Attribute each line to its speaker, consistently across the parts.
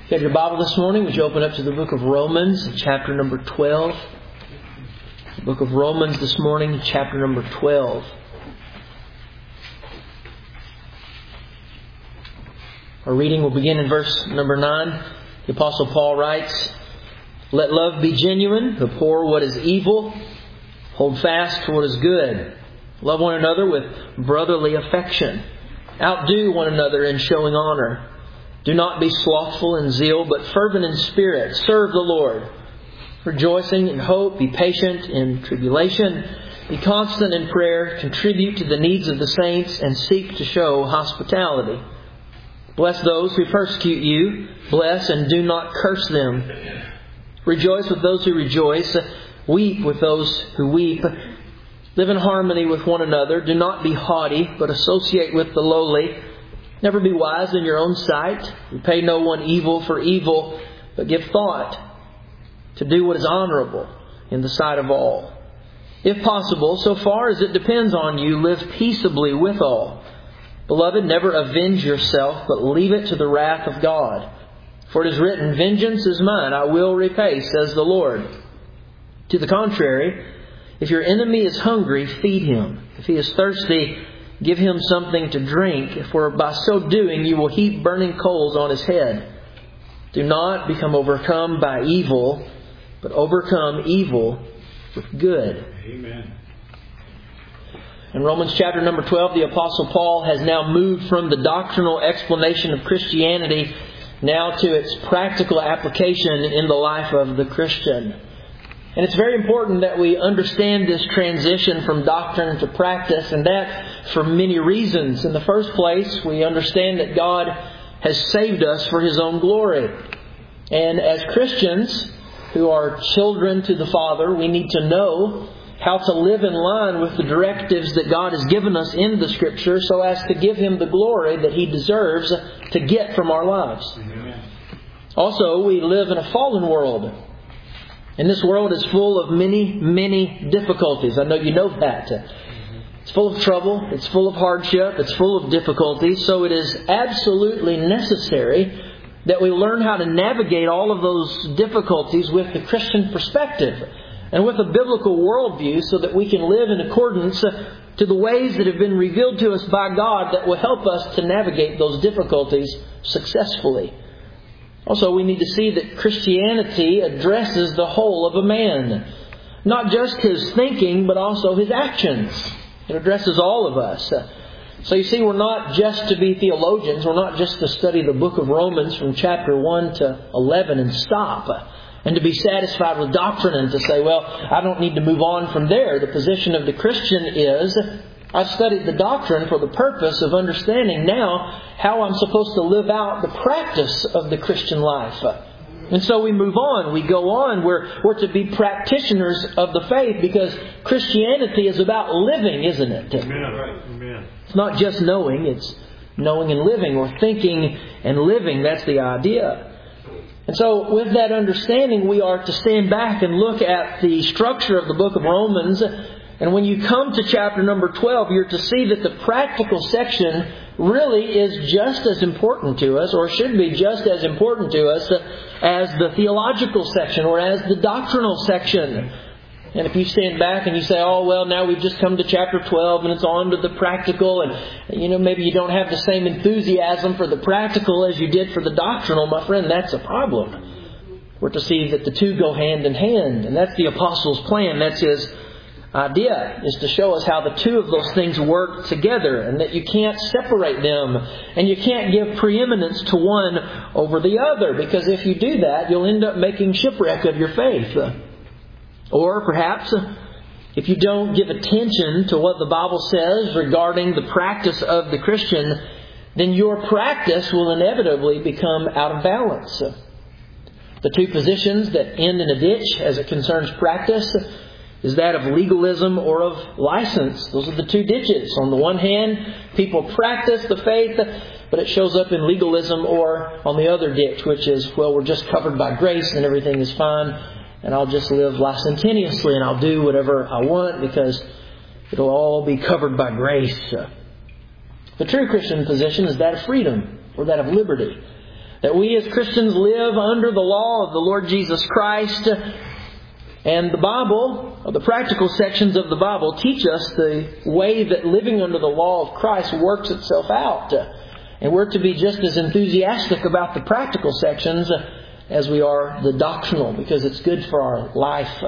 Speaker 1: If you have your Bible this morning, would you open up to the book of Romans, chapter number 12. The book of Romans this morning, chapter number 12. Our reading will begin in verse number 9. The Apostle Paul writes, "Let love be genuine, abhor what is evil, hold fast to what is good. Love one another with brotherly affection. Outdo one another in showing honor. Do not be slothful in zeal, but fervent in spirit. Serve the Lord. Rejoicing in hope, be patient in tribulation. Be constant in prayer. Contribute to the needs of the saints and seek to show hospitality. Bless those who persecute you. Bless and do not curse them. Rejoice with those who rejoice. Weep with those who weep. Live in harmony with one another. Do not be haughty, but associate with the lowly. Never be wise in your own sight. Repay no one evil for evil, but give thought to do what is honorable in the sight of all. If possible, so far as it depends on you, live peaceably with all. Beloved, never avenge yourself, but leave it to the wrath of God. For it is written, 'Vengeance is mine, I will repay, says the Lord.' To the contrary, if your enemy is hungry, feed him. If he is thirsty, give him something to drink, for by so doing you will heap burning coals on his head. Do not become overcome by evil, but overcome evil with good."
Speaker 2: Amen.
Speaker 1: In Romans chapter number 12, the Apostle Paul has now moved from the doctrinal explanation of Christianity now to its practical application in the life of the Christian. And it's very important that we understand this transition from doctrine to practice, and that for many reasons. In the first place, we understand that God has saved us for His own glory. And as Christians who are children to the Father, we need to know how to live in line with the directives that God has given us in the Scripture so as to give Him the glory that He deserves to get from our lives.
Speaker 2: Amen.
Speaker 1: Also, we live in a fallen world. And this world is full of many, many difficulties. I know you know that. It's full of trouble. It's full of hardship. It's full of difficulties. So it is absolutely necessary that we learn how to navigate all of those difficulties with the Christian perspective and with a biblical worldview so that we can live in accordance to the ways that have been revealed to us by God that will help us to navigate those difficulties successfully. Also, we need to see that Christianity addresses the whole of a man. Not just his thinking, but also his actions. It addresses all of us. So you see, we're not just to be theologians. We're not just to study the book of Romans from chapter 1 to 11 and stop. And to be satisfied with doctrine and to say, well, I don't need to move on from there. The position of the Christian is, I've studied the doctrine for the purpose of understanding now how I'm supposed to live out the practice of the Christian life. And so we move on, we go on, we're to be practitioners of the faith because Christianity is about living, isn't it?
Speaker 2: Amen.
Speaker 1: It's not just knowing, it's knowing and living, or thinking and living. That's the idea. And so with that understanding, we are to stand back and look at the structure of the book of Romans. And when you come to chapter number 12, you're to see that the practical section really is just as important to us, or should be just as important to us, as the theological section or as the doctrinal section. And if you stand back and you say, oh, well, now we've just come to chapter 12 and it's on to the practical, and maybe you don't have the same enthusiasm for the practical as you did for the doctrinal, my friend, that's a problem. We're to see that the two go hand in hand. And that's the Apostle's plan. That's his idea, is to show us how the two of those things work together and that you can't separate them and you can't give preeminence to one over the other, because if you do that, you'll end up making shipwreck of your faith. Or perhaps if you don't give attention to what the Bible says regarding the practice of the Christian, then your practice will inevitably become out of balance. The two positions that end in a ditch as it concerns practice is that of legalism or of license. Those are the two ditches. On the one hand, people practice the faith, but it shows up in legalism, or on the other ditch, which is, well, we're just covered by grace and everything is fine, and I'll just live licentiously and I'll do whatever I want because it'll all be covered by grace. The true Christian position is that of freedom, or that of liberty. That we as Christians live under the law of the Lord Jesus Christ. And the Bible, the practical sections of the Bible, teach us the way that living under the law of Christ works itself out. And we're to be just as enthusiastic about the practical sections as we are the doctrinal, because it's good for our life.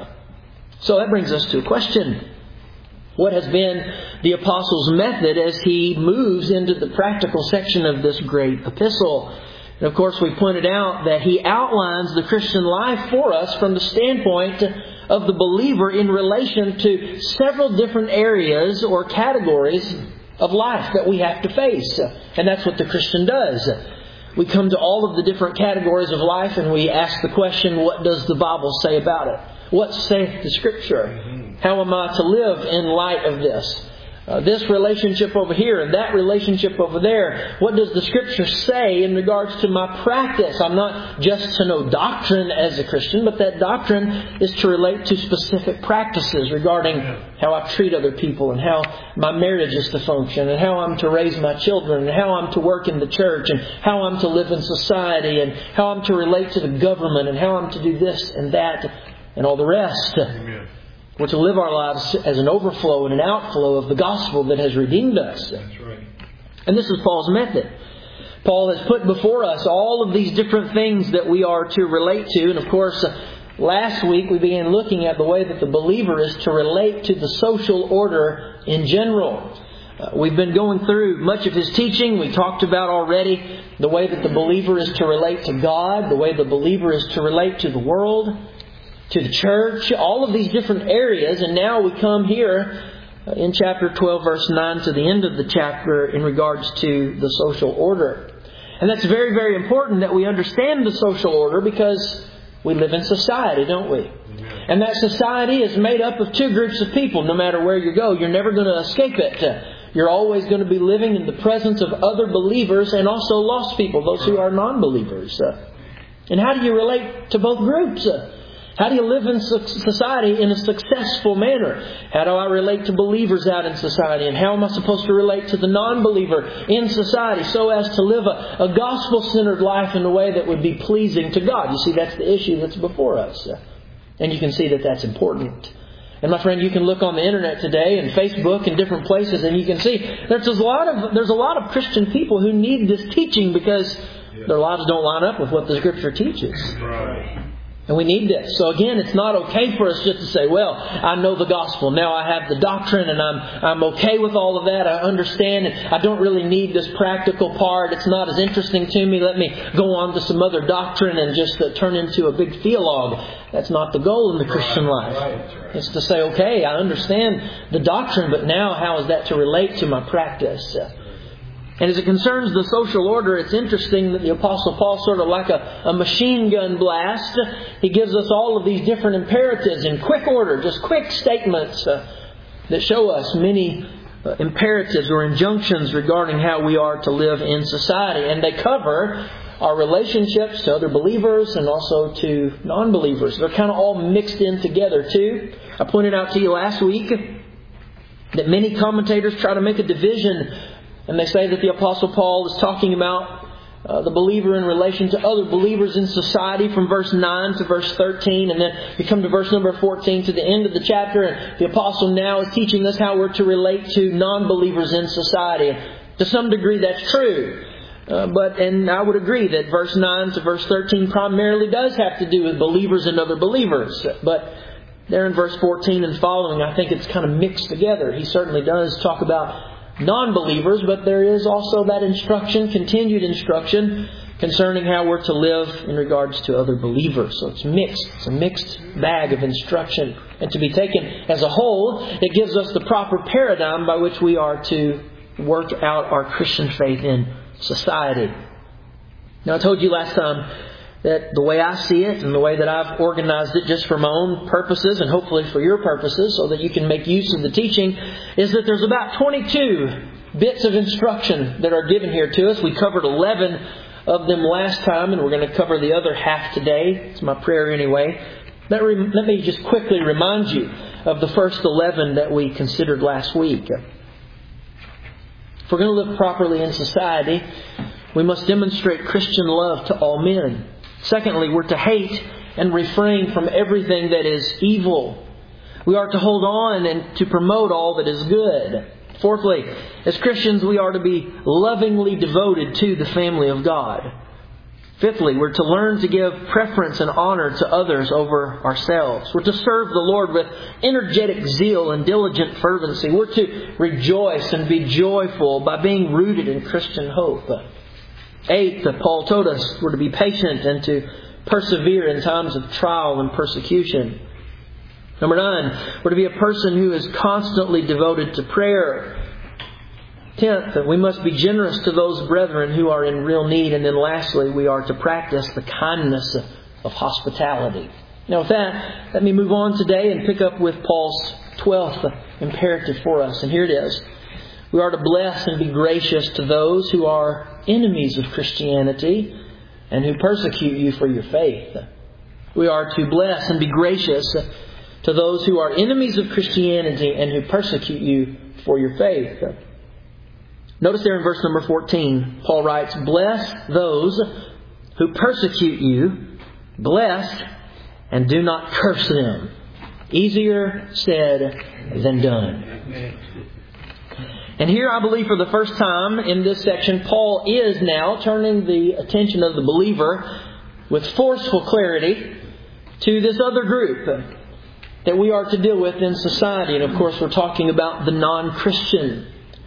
Speaker 1: So that brings us to a question. What has been the Apostle's method as he moves into the practical section of this great epistle? And of course, we pointed out that he outlines the Christian life for us from the standpoint of the believer in relation to several different areas or categories of life that we have to face. And that's what the Christian does. We come to all of the different categories of life and we ask the question, what does the Bible say about it? What saith the Scripture? How am I to live in light of this? This relationship over here and that relationship over there. What does the Scripture say in regards to my practice? I'm not just to know doctrine as a Christian, but that doctrine is to relate to specific practices regarding how I treat other people and how my marriage is to function and how I'm to raise my children and how I'm to work in the church and how I'm to live in society and how I'm to relate to the government and how I'm to do this and that and all the rest. Amen. We're to live our lives as an overflow and an outflow of the gospel that has redeemed us. That's right. And this is Paul's method. Paul has put before us all of these different things that we are to relate to. And of course, last week we began looking at the way that the believer is to relate to the social order in general. We've been going through much of his teaching. We talked about already the way that the believer is to relate to God, the way the believer is to relate to the world, to the church, all of these different areas. And now we come here in chapter 12, verse 9 to the end of the chapter in regards to the social order. And that's very, very important that we understand the social order because we live in society, don't we? And that society is made up of two groups of people. No matter where you go, you're never going to escape it. You're always going to be living in the presence of other believers and also lost people, those who are non-believers. And how do you relate to both groups? How do you live in society in a successful manner? How do I relate to believers out in society? And how am I supposed to relate to the non-believer in society so as to live a gospel-centered life in a way that would be pleasing to God? You see, that's the issue that's before us. And you can see that that's important. And my friend, you can look on the internet today and Facebook and different places and you can see there's a lot of Christian people who need this teaching because their lives don't line up with what the Scripture teaches. Right. And we need this. So again, it's not okay for us just to say, well, I know the gospel. Now I have the doctrine and I'm okay with all of that. I understand and I don't really need this practical part. It's not as interesting to me. Let me go on to some other doctrine and just turn into a big theologue. That's not the goal in the Christian life. Right. It's to say, okay, I understand the doctrine, but now how is that to relate to my practice? And as it concerns the social order, it's interesting that the Apostle Paul, sort of like a machine gun blast, he gives us all of these different imperatives in quick order, just quick statements that show us many imperatives or injunctions regarding how we are to live in society. And they cover our relationships to other believers and also to non-believers. They're kind of all mixed in together too. I pointed out to you last week that many commentators try to make a division. And they say that the Apostle Paul is talking about the believer in relation to other believers in society from verse 9 to verse 13. And then you come to verse number 14 to the end of the chapter. And the Apostle now is teaching us how we're to relate to non-believers in society. And to some degree that's true. And I would agree that verse 9 to verse 13 primarily does have to do with believers and other believers. But there in verse 14 and following, I think it's kind of mixed together. He certainly does talk about non-believers, but there is also that instruction, continued instruction, concerning how we're to live in regards to other believers. So it's mixed. It's a mixed bag of instruction. And to be taken as a whole, it gives us the proper paradigm by which we are to work out our Christian faith in society. Now, I told you last time that the way I see it and the way that I've organized it just for my own purposes and hopefully for your purposes so that you can make use of the teaching is that there's about 22 bits of instruction that are given here to us. We covered 11 of them last time and we're going to cover the other half today. It's my prayer anyway. Let me just quickly remind you of the first 11 that we considered last week. If we're going to live properly in society, We must demonstrate Christian love to all men. Secondly, we're to hate and refrain from everything that is evil. We are to hold on and to promote all that is good. Fourthly, as Christians, we are to be lovingly devoted to the family of God. Fifthly, we're to learn to give preference and honor to others over ourselves. We're to serve the Lord with energetic zeal and diligent fervency. We're to rejoice and be joyful by being rooted in Christian hope. Eighth, Paul told us we're to be patient and to persevere in times of trial and persecution. Number 9, we're to be a person who is constantly devoted to prayer. 10th, we must be generous to those brethren who are in real need. And then lastly, we are to practice the kindness of hospitality. Now with that, let me move on today and pick up with Paul's 12th imperative for us. And here it is. We are to bless and be gracious to those who are enemies of Christianity and who persecute you for your faith. We are to bless and be gracious to those who are enemies of Christianity and who persecute you for your faith. Notice there in verse number 14, Paul writes, "Bless those who persecute you, bless and do not curse them." Easier said than done. And here I believe for the first time in this section, Paul is now turning the attention of the believer with forceful clarity to this other group that we are to deal with in society. And of course we're talking about the non-Christian.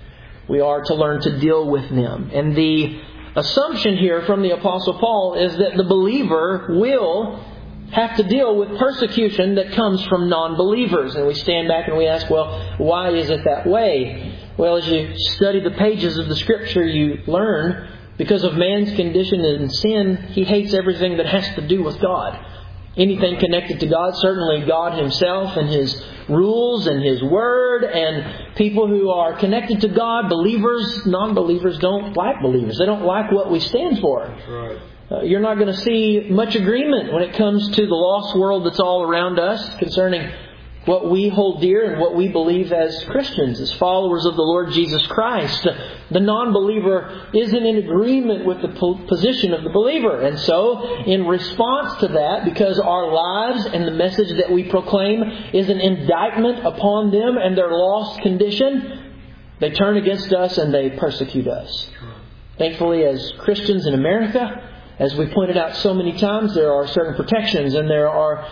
Speaker 1: We are to learn to deal with them. And the assumption here from the Apostle Paul is that the believer will have to deal with persecution that comes from non-believers. And we stand back and we ask, well, why is it that way? Well, as you study the pages of the Scripture, you learn because of man's condition in sin, he hates everything that has to do with God. Anything connected to God, certainly God Himself and His rules and His Word, and people who are connected to God, believers, non-believers, don't like believers. They don't like what we stand for.
Speaker 2: That's right.
Speaker 1: You're not going to see much agreement when it comes to the lost world that's all around us concerning what we hold dear and what we believe as Christians, as followers of the Lord Jesus Christ. The non-believer isn't in agreement with the position of the believer. And so, in response to that, because our lives and the message that we proclaim is an indictment upon them and their lost condition, they turn against us and they persecute us. Thankfully, as Christians in America, as we pointed out so many times, there are certain protections and there are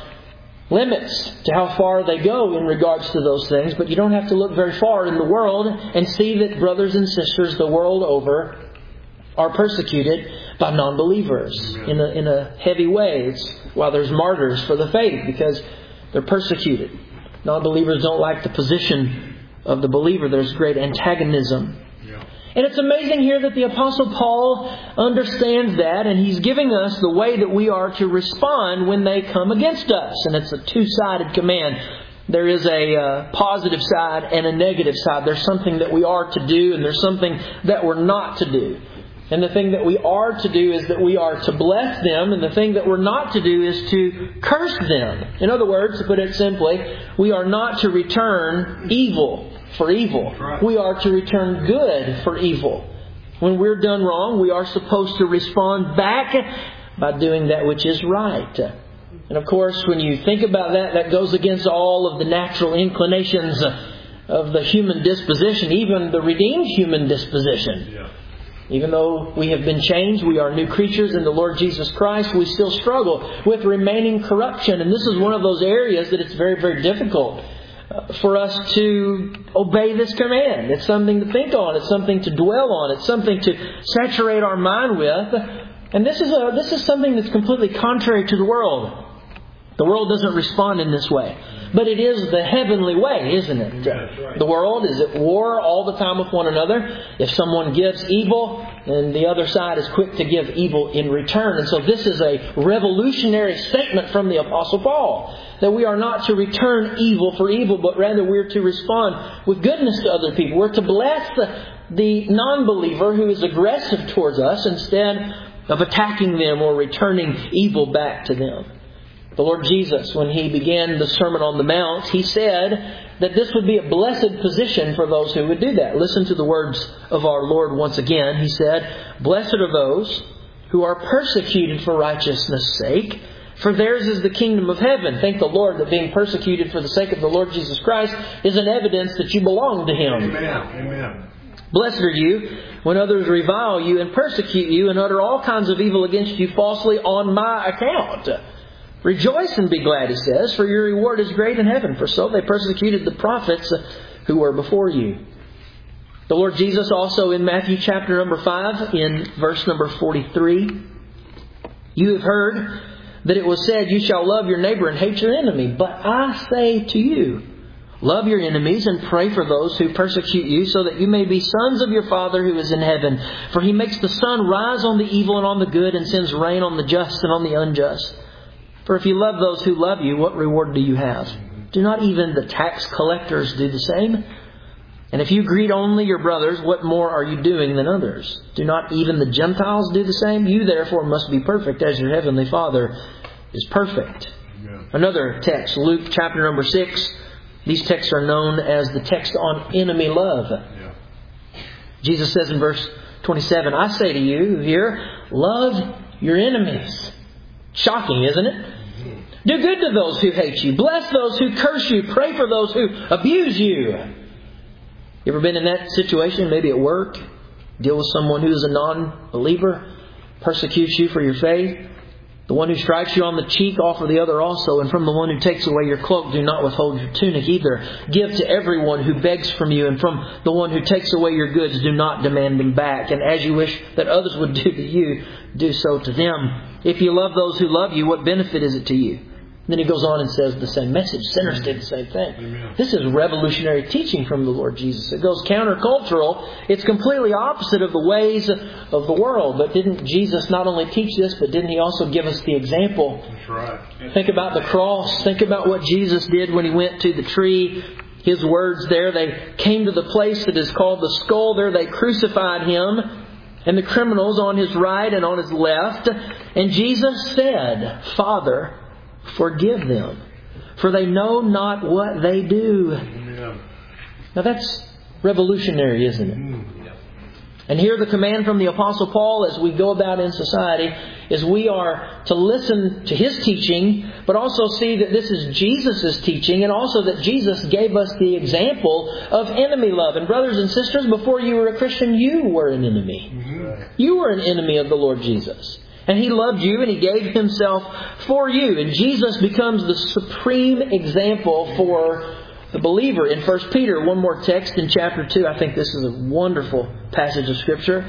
Speaker 1: limits to how far they go in regards to those things. But you don't have to look very far in the world and see that brothers and sisters the world over are persecuted by non-believers in a heavy way. It's why there's martyrs for the faith, because they're persecuted. Non-believers don't like the position of the believer. There's great antagonism. And it's amazing here that the Apostle Paul understands that, and he's giving us the way that we are to respond when they come against us. And it's a two-sided command. There is a positive side and a negative side. There's something that we are to do, and there's something that we're not to do. And the thing that we are to do is that we are to bless them, and the thing that we're not to do is to curse them. In other words, to put it simply, we are not to return evil for evil. We are to return good for evil. When we're done wrong, we are supposed to respond back by doing that which is right. And of course, when you think about that, that goes against all of the natural inclinations of the human disposition, even the redeemed human disposition. Even though we have been changed, we are new creatures in the Lord Jesus Christ, we still struggle with remaining corruption. And this is one of those areas that it's very, very difficult for us to obey this command. It's something to think on. It's something to dwell on. It's something to saturate our mind with. And this is something that's completely contrary to the world. The world doesn't respond in this way. But it is the heavenly way, isn't it? Right. The world is at war all the time with one another. If someone gives evil, then the other side is quick to give evil in return. And so this is a revolutionary statement from the Apostle Paul, that we are not to return evil for evil, but rather we're to respond with goodness to other people. We're to bless the non-believer who is aggressive towards us instead of attacking them or returning evil back to them. The Lord Jesus, when He began the Sermon on the Mount, He said that this would be a blessed position for those who would do that. Listen to the words of our Lord once again. He said, "Blessed are those who are persecuted for righteousness' sake, for theirs is the kingdom of heaven." Thank the Lord that being persecuted for the sake of the Lord Jesus Christ is an evidence that you belong to Him.
Speaker 2: Amen. Amen.
Speaker 1: Blessed are you when others revile you and persecute you and utter all kinds of evil against you falsely on my account. Rejoice and be glad, He says, for your reward is great in heaven, for so they persecuted the prophets who were before you. The Lord Jesus also in Matthew chapter number 5, in verse number 43, "You have heard that it was said, 'You shall love your neighbor and hate your enemy.' But I say to you, love your enemies and pray for those who persecute you, so that you may be sons of your Father who is in heaven. For He makes the sun rise on the evil and on the good, and sends rain on the just and on the unjust. For if you love those who love you, what reward do you have? Do not even the tax collectors do the same? And if you greet only your brothers, what more are you doing than others? Do not even the Gentiles do the same? You therefore must be perfect as your heavenly Father is perfect."
Speaker 2: Amen.
Speaker 1: Another text, Luke chapter number 6. These texts are known as the text on enemy love.
Speaker 2: Yeah.
Speaker 1: Jesus says in verse 27, "I say to you here, love your enemies." Shocking, isn't it? Do good to those who hate you. Bless those who curse you. Pray for those who abuse you. You ever been in that situation? Maybe at work? Deal with someone who is a non-believer, persecutes you for your faith. The one who strikes you on the cheek, offer the other also. And from the one who takes away your cloak, do not withhold your tunic either. Give to everyone who begs from you. And from the one who takes away your goods, do not demand them back. And as you wish that others would do to you, do so to them. If you love those who love you, what benefit is it to you? Then He goes on and says the same message. Sinners did the same thing.
Speaker 2: Amen.
Speaker 1: This is revolutionary teaching from the Lord Jesus. It goes countercultural. It's completely opposite of the ways of the world. But didn't Jesus not only teach this, but didn't He also give us the example?
Speaker 2: That's right.
Speaker 1: Think about the cross. Think about what Jesus did when He went to the tree. His words there, they came to the place that is called the skull. There they crucified Him and the criminals on His right and on His left. And Jesus said, "Father, forgive them, for they know not what they do."
Speaker 2: Amen.
Speaker 1: Now that's revolutionary, isn't it? And here the command from the Apostle Paul as we go about in society is we are to listen to his teaching, but also see that this is Jesus' teaching, and also that Jesus gave us the example of enemy love. And brothers and sisters, before you were a Christian, you were an enemy. You were an enemy of the Lord Jesus. And He loved you and He gave Himself for you. And Jesus becomes the supreme example for the believer. In 1 Peter, one more text in chapter 2. I think this is a wonderful passage of Scripture.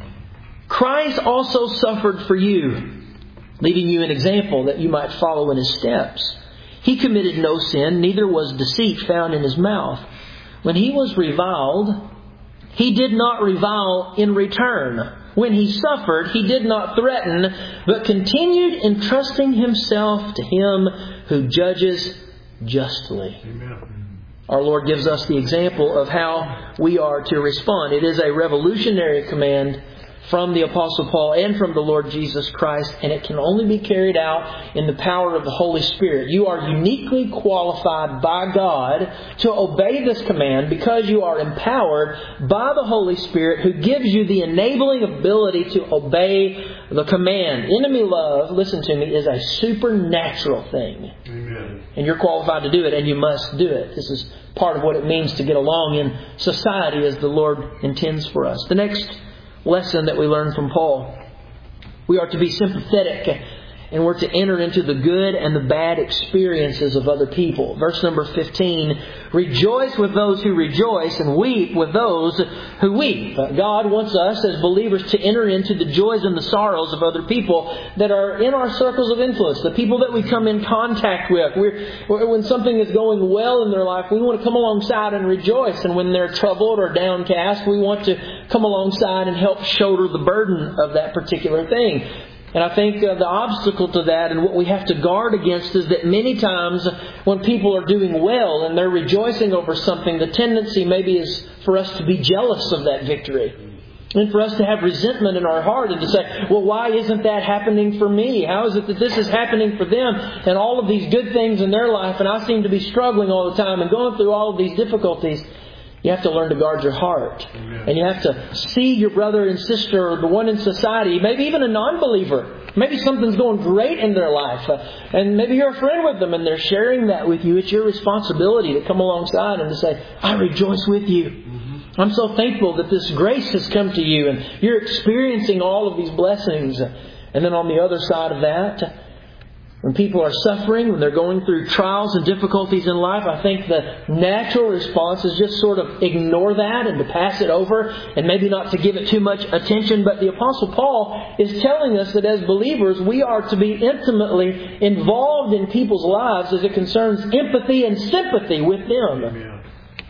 Speaker 1: "Christ also suffered for you, leaving you an example that you might follow in His steps. He committed no sin, neither was deceit found in His mouth. When He was reviled, He did not revile in return. When He suffered, He did not threaten, but continued entrusting Himself to Him who judges justly."
Speaker 2: Amen.
Speaker 1: Our Lord gives us the example of how we are to respond. It is a revolutionary command from the Apostle Paul and from the Lord Jesus Christ, and it can only be carried out in the power of the Holy Spirit. You are uniquely qualified by God to obey this command because you are empowered by the Holy Spirit, who gives you the enabling ability to obey the command. Enemy love, listen to me, is a supernatural thing.
Speaker 2: Amen.
Speaker 1: And you're qualified to do it, and you must do it. This is part of what it means to get along in society as the Lord intends for us. The next lesson that we learn from Paul: we are to be sympathetic, and we're to enter into the good and the bad experiences of other people. Verse number 15, "Rejoice with those who rejoice and weep with those who weep." God wants us as believers to enter into the joys and the sorrows of other people that are in our circles of influence, the people that we come in contact with. When something is going well in their life, we want to come alongside and rejoice. And when they're troubled or downcast, we want to come alongside and help shoulder the burden of that particular thing. And I think the obstacle to that and what we have to guard against is that many times when people are doing well and they're rejoicing over something, the tendency maybe is for us to be jealous of that victory. And for us to have resentment in our heart and to say, well, why isn't that happening for me? How is it that this is happening for them and all of these good things in their life and I seem to be struggling all the time and going through all of these difficulties? You have to learn to guard your heart. Amen. And you have to see your brother and sister or the one in society, maybe even a non-believer. Maybe something's going great in their life. And maybe you're a friend with them and they're sharing that with you. It's your responsibility to come alongside and to say, I rejoice with you. Mm-hmm. I'm so thankful that this grace has come to you and you're experiencing all of these blessings. And then on the other side of that, when people are suffering, when they're going through trials and difficulties in life, I think the natural response is just sort of ignore that and to pass it over and maybe not to give it too much attention. But the Apostle Paul is telling us that as believers, we are to be intimately involved in people's lives as it concerns empathy and sympathy with them. Amen.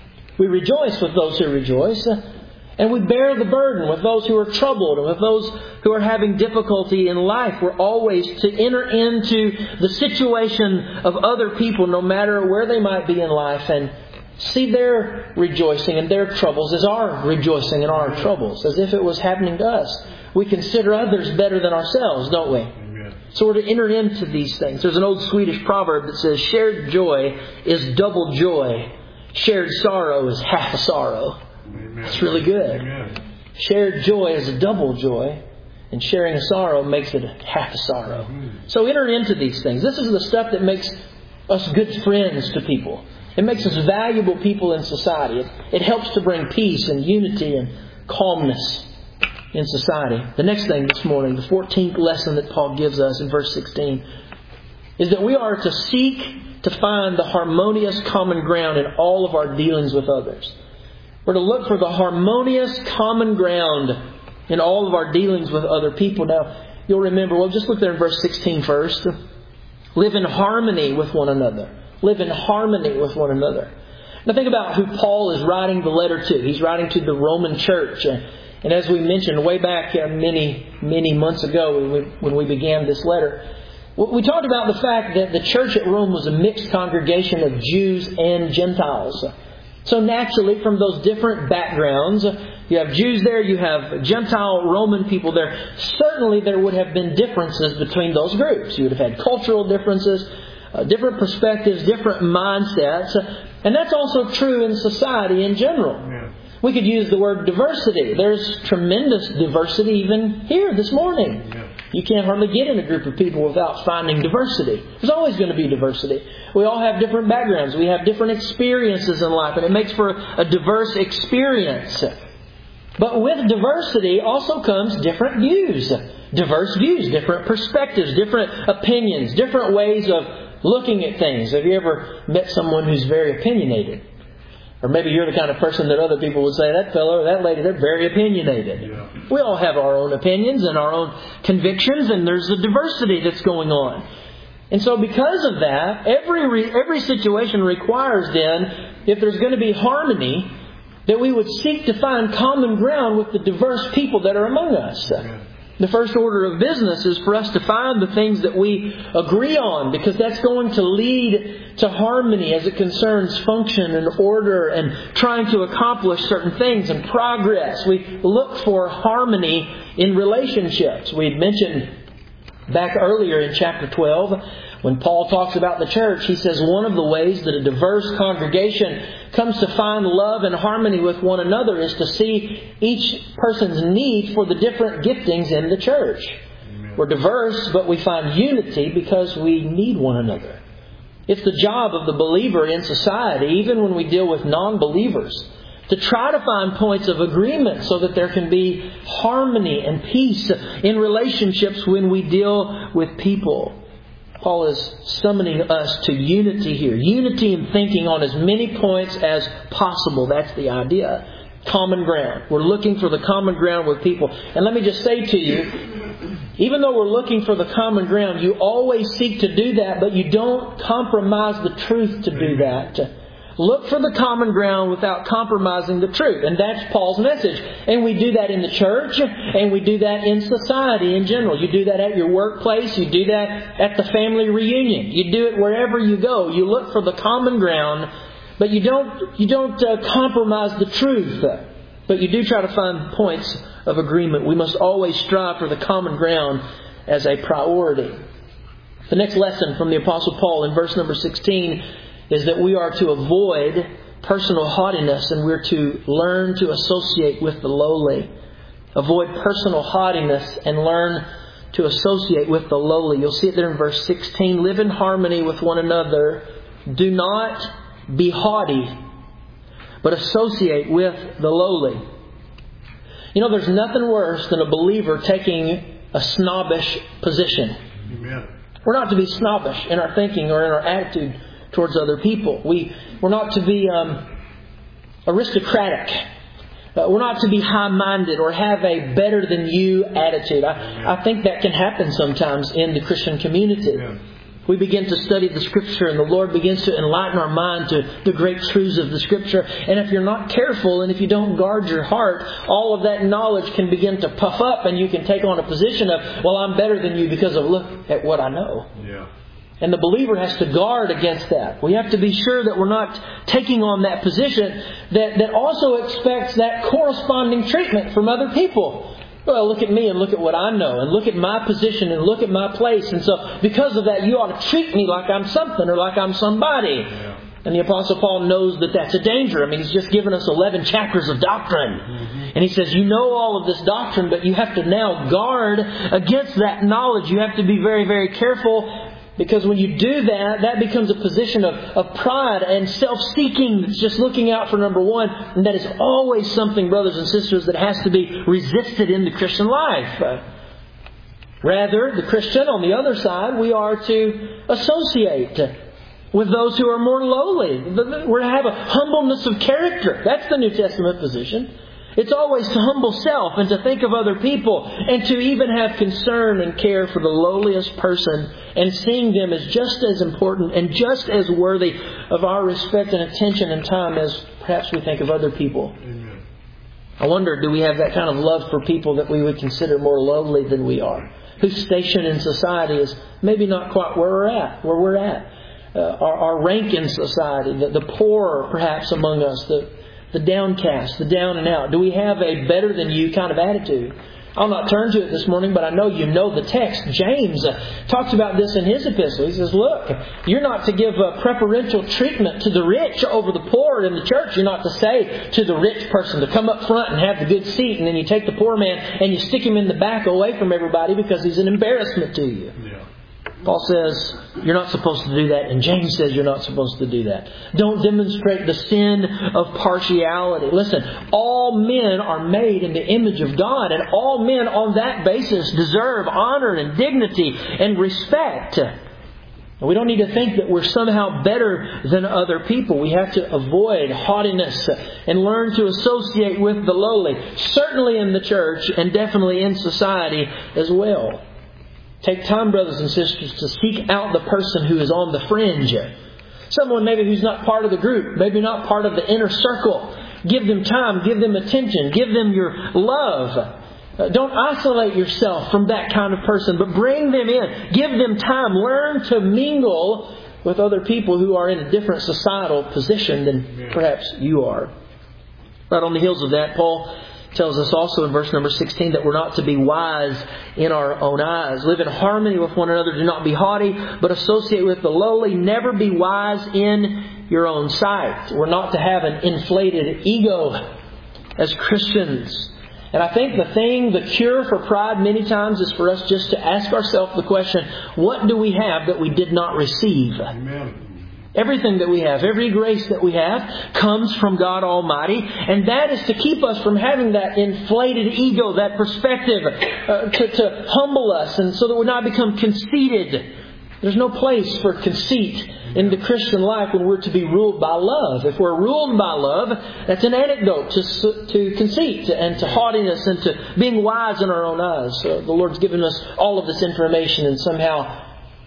Speaker 1: We rejoice with those who rejoice. And we bear the burden with those who are troubled and with those who are having difficulty in life. We're always to enter into the situation of other people, no matter where they might be in life, and see their rejoicing and their troubles as our rejoicing and our troubles, as if it was happening to us. We consider others better than ourselves, don't we? Amen. So we're to enter into these things. There's an old Swedish proverb that says, shared joy is double joy. Shared sorrow is half a sorrow. Amen. It's really good. Amen. Shared joy is a double joy, and sharing a sorrow makes it a half a sorrow. Mm-hmm. So enter into these things. This is the stuff that makes us good friends to people. It makes us valuable people in society. It helps to bring peace and unity and calmness in society. The next thing this morning, the 14th lesson that Paul gives us in verse 16, is that we are to seek to find the harmonious common ground in all of our dealings with others. We're to look for the harmonious common ground in all of our dealings with other people. Now, you'll remember, well, just look there in verse 16 first. Live in harmony with one another. Live in harmony with one another. Now think about who Paul is writing the letter to. He's writing to the Roman church. And as we mentioned way back many months ago when we began this letter, we talked about the fact that the church at Rome was a mixed congregation of Jews and Gentiles. So naturally, from those different backgrounds, you have Jews there, you have Gentile Roman people there. Certainly there would have been differences between those groups. You would have had cultural differences, different perspectives, different mindsets. And that's also true in society in general. Yeah. We could use the word diversity. There's tremendous diversity even here this morning. Yeah. You can't hardly get in a group of people without finding diversity. There's always going to be diversity. We all have different backgrounds. We have different experiences in life. And it makes for a diverse experience. But with diversity also comes different views. Diverse views, different perspectives, different opinions, different ways of looking at things. Have you ever met someone who's very opinionated? Or maybe you're the kind of person that other people would say, that fellow or that lady, they're very opinionated. Yeah. We all have our own opinions and our own convictions, and there's a diversity that's going on. And so because of that, every situation requires then, if there's going to be harmony, that we would seek to find common ground with the diverse people that are among us. Yeah. The first order of business is for us to find the things that we agree on, because that's going to lead to harmony as it concerns function and order and trying to accomplish certain things and progress. We look for harmony in relationships. We had mentioned back earlier in chapter 12, when Paul talks about the church, he says one of the ways that a diverse congregation comes to find love and harmony with one another is to see each person's need for the different giftings in the church. Amen. We're diverse, but we find unity because we need one another. It's the job of the believer in society, even when we deal with non-believers, to try to find points of agreement so that there can be harmony and peace in relationships when we deal with people. Paul is summoning us to unity here. Unity in thinking on as many points as possible. That's the idea. Common ground. We're looking for the common ground with people. And let me just say to you, even though we're looking for the common ground, you always seek to do that, but you don't compromise the truth to do that. Look for the common ground without compromising the truth. And that's Paul's message. And we do that in the church, and we do that in society in general. You do that at your workplace. You do that at the family reunion. You do it wherever you go. You look for the common ground, but you don't compromise the truth. But you do try to find points of agreement. We must always strive for the common ground as a priority. The next lesson from the Apostle Paul in verse number 16 is that we are to avoid personal haughtiness and we're to learn to associate with the lowly. Avoid personal haughtiness and learn to associate with the lowly. You'll see it there in verse 16. Live in harmony with one another. Do not be haughty, but associate with the lowly. You know, there's nothing worse than a believer taking a snobbish position.
Speaker 2: Amen.
Speaker 1: We're not to be snobbish in our thinking or in our attitude towards other people. We're not to be aristocratic. We're not to be high-minded or have a better-than-you attitude. I think that can happen sometimes in the Christian community.
Speaker 2: Yeah.
Speaker 1: We begin to study the Scripture and the Lord begins to enlighten our mind to the great truths of the Scripture. And if you're not careful and if you don't guard your heart, all of that knowledge can begin to puff up and you can take on a position of, well, I'm better than you because of look at what I know.
Speaker 2: Yeah.
Speaker 1: And the believer has to guard against that. We have to be sure that we're not taking on that position that also expects that corresponding treatment from other people. Well, look at me and look at what I know and look at my position and look at my place. And so because of that, you ought to treat me like I'm something or like I'm somebody.
Speaker 2: Yeah.
Speaker 1: And the Apostle Paul knows that that's a danger. I mean, he's just given us 11 chapters of doctrine.
Speaker 2: Mm-hmm.
Speaker 1: And he says, you know all of this doctrine, but you have to now guard against that knowledge. You have to be very, very careful. Because when you do that, that becomes a position of pride and self-seeking. It's just looking out for number one. And that is always something, brothers and sisters, that has to be resisted in the Christian life. Rather, the Christian, on the other side, we are to associate with those who are more lowly. We're to have a humbleness of character. That's the New Testament position. It's always to humble self and to think of other people and to even have concern and care for the lowliest person and seeing them as just as important and just as worthy of our respect and attention and time as perhaps we think of other people.
Speaker 2: Amen.
Speaker 1: I wonder, do we have that kind of love for people that we would consider more lowly than we are? Whose station in society is maybe not quite where we're at. Our rank in society, the poor perhaps among us, the downcast, the down and out. Do we have a better than you kind of attitude? I'll not turn to it this morning, but I know you know the text. James talks about this in his epistle. He says, look, you're not to give preferential treatment to the rich over the poor in the church. You're not to say to the rich person to come up front and have the good seat, and then you take the poor man and you stick him in the back away from everybody because he's an embarrassment to you.
Speaker 2: Yeah.
Speaker 1: Paul says you're not supposed to do that, and James says you're not supposed to do that. Don't demonstrate the sin of partiality. Listen, all men are made in the image of God, and all men on that basis deserve honor and dignity and respect. We don't need to think that we're somehow better than other people. We have to avoid haughtiness and learn to associate with the lowly, certainly in the church and definitely in society as well. Take time, brothers and sisters, to seek out the person who is on the fringe. Someone maybe who's not part of the group, maybe not part of the inner circle. Give them time, give them attention, give them your love. Don't isolate yourself from that kind of person, but bring them in. Give them time. Learn to mingle with other people who are in a different societal position than perhaps you are. Right on the heels of that, Paul tells us also in verse number 16 that we're not to be wise in our own eyes. Live in harmony with one another. Do not be haughty, but associate with the lowly. Never be wise in your own sight. We're not to have an inflated ego as Christians. And I think the cure for pride many times is for us just to ask ourselves the question, what do we have that we did not receive?
Speaker 2: Amen.
Speaker 1: Everything that we have, every grace that we have comes from God Almighty. And that is to keep us from having that inflated ego, that perspective, to humble us and so that we not become conceited. There's no place for conceit in the Christian life when we're to be ruled by love. If we're ruled by love, that's an antidote to conceit and to haughtiness and to being wise in our own eyes. So the Lord's given us all of this information, and somehow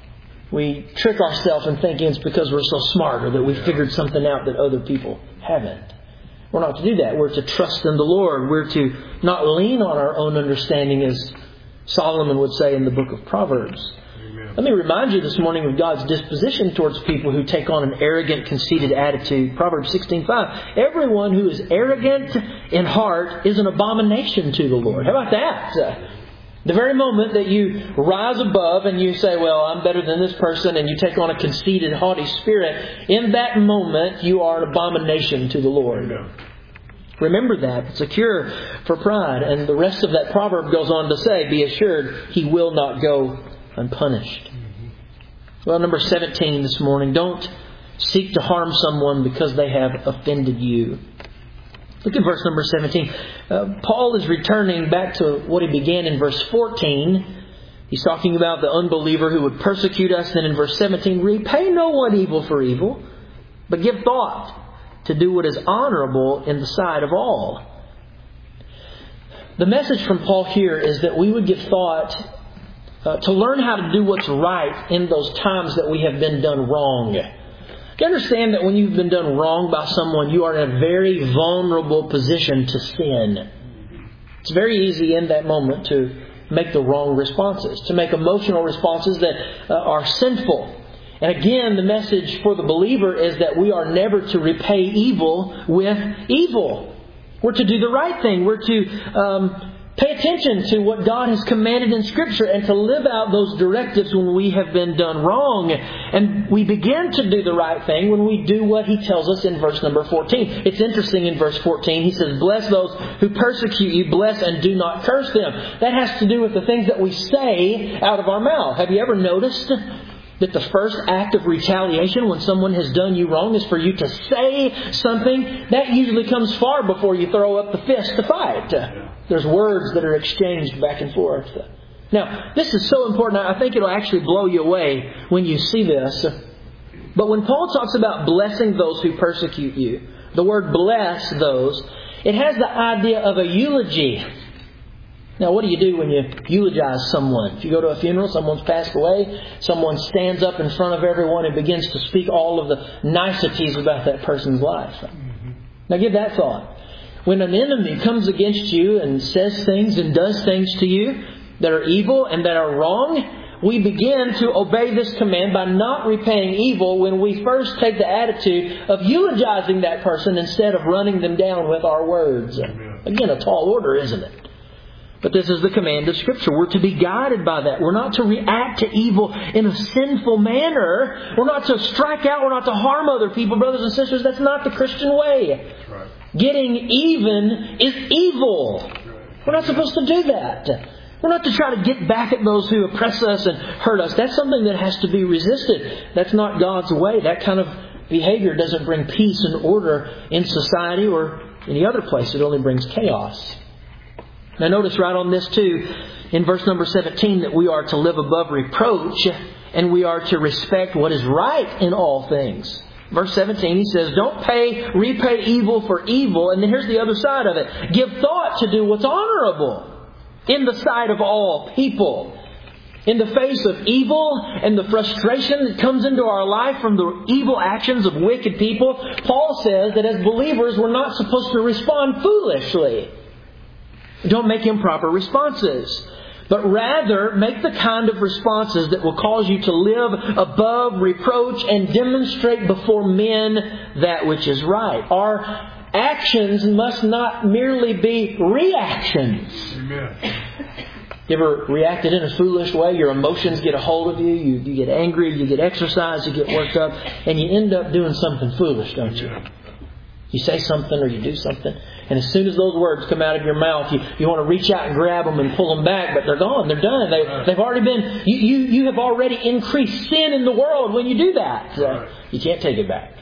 Speaker 1: we trick ourselves in thinking it's because we're so smart or that we figured something out that other people haven't. We're not to do that. We're to trust in the Lord. We're to not lean on our own understanding, as Solomon would say in the book of Proverbs. Let me remind you this morning of God's disposition towards people who take on an arrogant, conceited attitude. Proverbs 16:5. Everyone who is arrogant in heart is an abomination to the Lord. How about that? The very moment that you rise above and you say, well, I'm better than this person, and you take on a conceited, haughty spirit, in that moment you are an abomination to the Lord. Remember that. It's a cure for pride. And the rest of that proverb goes on to say, be assured He will not go unpunished. Well, number 17 this morning, don't seek to harm someone because they have offended you. Look at verse number 17. Paul is returning back to what he began in verse 14. He's talking about the unbeliever who would persecute us. Then in verse 17, repay no one evil for evil, but give thought to do what is honorable in the sight of all. The message from Paul here is that we would give thought to learn how to do what's right in those times that we have been done wrong. You understand that when you've been done wrong by someone, you are in a very vulnerable position to sin. It's very easy in that moment to make the wrong responses, to make emotional responses that are sinful. And again, the message for the believer is that we are never to repay evil with evil. We're to do the right thing. We're to pay attention to what God has commanded in Scripture and to live out those directives when we have been done wrong. And we begin to do the right thing when we do what He tells us in verse number 14. It's interesting in verse 14. He says, bless those who persecute you, bless and do not curse them. That has to do with the things that we say out of our mouth. Have you ever noticed that the first act of retaliation when someone has done you wrong is for you to say something? That usually comes far before you throw up the fist to fight. There's words that are exchanged back and forth. Now, this is so important. I think it'll actually blow you away when you see this. But when Paul talks about blessing those who persecute you, the word bless those, it has the idea of a eulogy. Now, what do you do when you eulogize someone? If you go to a funeral, someone's passed away, someone stands up in front of everyone and begins to speak all of the niceties about that person's life. Now, give that thought. When an enemy comes against you and says things and does things to you that are evil and that are wrong, we begin to obey this command by not repaying evil when we first take the attitude of eulogizing that person instead of running them down with our words. Again, a tall order, isn't it? But this is the command of Scripture. We're to be guided by that. We're not to react to evil in a sinful manner. We're not to strike out. We're not to harm other people, brothers and sisters. That's not the Christian way. Right. Getting even is evil. We're not supposed to do that. We're not to try to get back at those who oppress us and hurt us. That's something that has to be resisted. That's not God's way. That kind of behavior doesn't bring peace and order in society or any other place. It only brings chaos. Now notice right on this too, in verse number 17, that we are to live above reproach and we are to respect what is right in all things. Verse 17, he says, don't repay evil for evil. And then here's the other side of it. Give thought to do what's honorable in the sight of all people. In the face of evil and the frustration that comes into our life from the evil actions of wicked people, Paul says that as believers we're not supposed to respond foolishly. Don't make improper responses, but rather make the kind of responses that will cause you to live above reproach and demonstrate before men that which is right. Our actions must not merely be reactions. Amen. You ever reacted in a foolish way? Your emotions get a hold of you. You get angry, you get exercised, you get worked up, and you end up doing something foolish, don't you? You say something or you do something, and as soon as those words come out of your mouth, you want to reach out and grab them and pull them back, but they're gone. They're done. They've already been. You have already increased sin in the world when you do that. You can't take it back.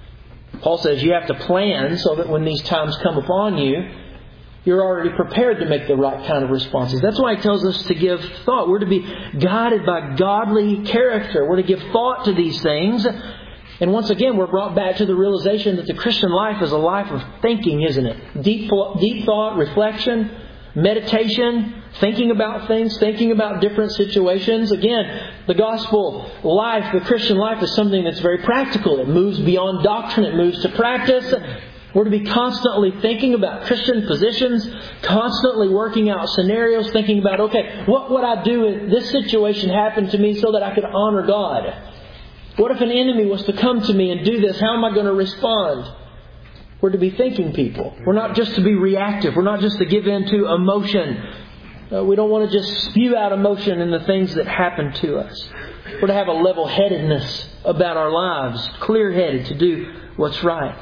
Speaker 1: Paul says you have to plan so that when these times come upon you, you're already prepared to make the right kind of responses. That's why he tells us to give thought. We're to be guided by godly character. We're to give thought to these things. And once again, we're brought back to the realization that the Christian life is a life of thinking, isn't it? Deep thought, reflection, meditation, thinking about things, thinking about different situations. Again, the gospel life, the Christian life is something that's very practical. It moves beyond doctrine. It moves to practice. We're to be constantly thinking about Christian positions, constantly working out scenarios, thinking about, okay, what would I do if this situation happened to me so that I could honor God? What if an enemy was to come to me and do this? How am I going to respond? We're to be thinking people. We're not just to be reactive. We're not just to give in to emotion. We don't want to just spew out emotion in the things that happen to us. We're to have a level-headedness about our lives, clear-headed to do what's right.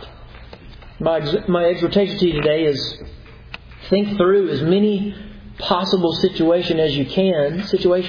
Speaker 1: My exhortation to you today is think through as many possible situations as you can,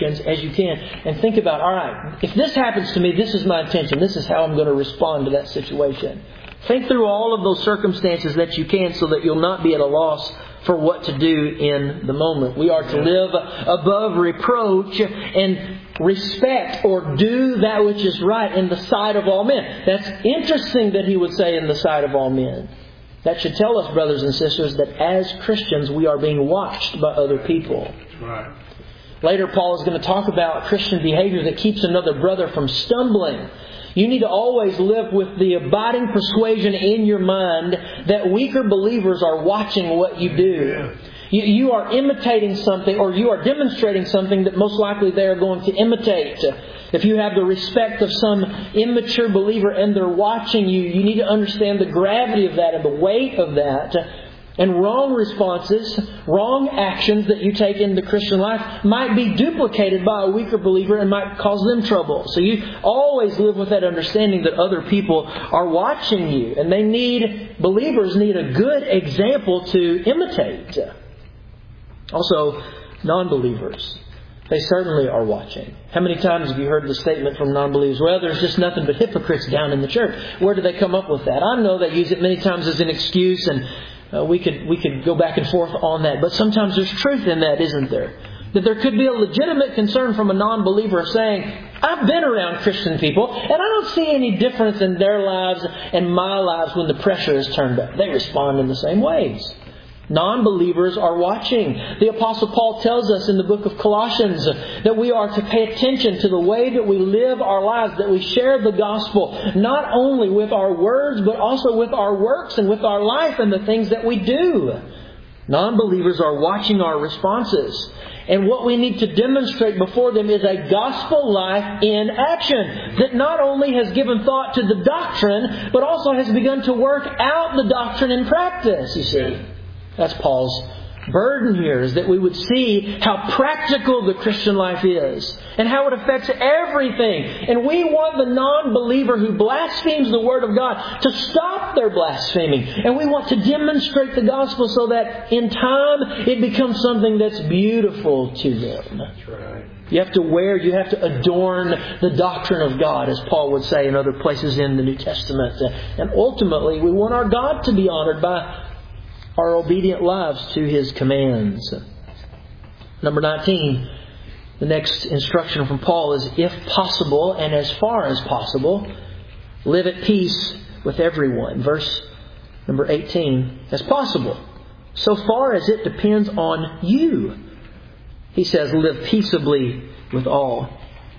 Speaker 1: and think about, all right, if this happens to me, this is my intention. This is how I'm going to respond to that situation. Think through all of those circumstances that you can so that you'll not be at a loss for what to do in the moment. We are to live above reproach and respect or do that which is right in the sight of all men. That's interesting that he would say in the sight of all men. That should tell us, brothers and sisters, that as Christians we are being watched by other people.
Speaker 2: Right.
Speaker 1: Later Paul is going to talk about Christian behavior that keeps another brother from stumbling. You need to always live with the abiding persuasion in your mind that weaker believers are watching what you do. You are imitating something, or you are demonstrating something that most likely they are going to imitate. If you have the respect of some immature believer and they're watching you, you need to understand the gravity of that and the weight of that. And wrong responses, wrong actions that you take in the Christian life might be duplicated by a weaker believer and might cause them trouble. So you always live with that understanding that other people are watching you. And believers need a good example to imitate. Also, non-believers. They certainly are watching. How many times have you heard the statement from non-believers? Well, there's just nothing but hypocrites down in the church. Where do they come up with that? I know they use it many times as an excuse, and we could go back and forth on that. But sometimes there's truth in that, isn't there? That there could be a legitimate concern from a non-believer saying, I've been around Christian people, and I don't see any difference in their lives and my lives when the pressure is turned up. They respond in the same ways. Non-believers are watching. The Apostle Paul tells us in the book of Colossians that we are to pay attention to the way that we live our lives, that we share the gospel, not only with our words, but also with our works and with our life and the things that we do. Non-believers are watching our responses. And what we need to demonstrate before them is a gospel life in action that not only has given thought to the doctrine, but also has begun to work out the doctrine in practice, you see. That's Paul's burden here, is that we would see how practical the Christian life is and how it affects everything. And we want the non-believer who blasphemes the Word of God to stop their blaspheming. And we want to demonstrate the gospel so that in time it becomes something that's beautiful to them.
Speaker 2: That's right.
Speaker 1: You have to adorn the doctrine of God, as Paul would say in other places in the New Testament. And ultimately, we want our God to be honored by our obedient lives to His commands. Number 19, the next instruction from Paul is, if possible and as far as possible, live at peace with everyone. Verse number 18, as possible, so far as it depends on you. He says, live peaceably with all.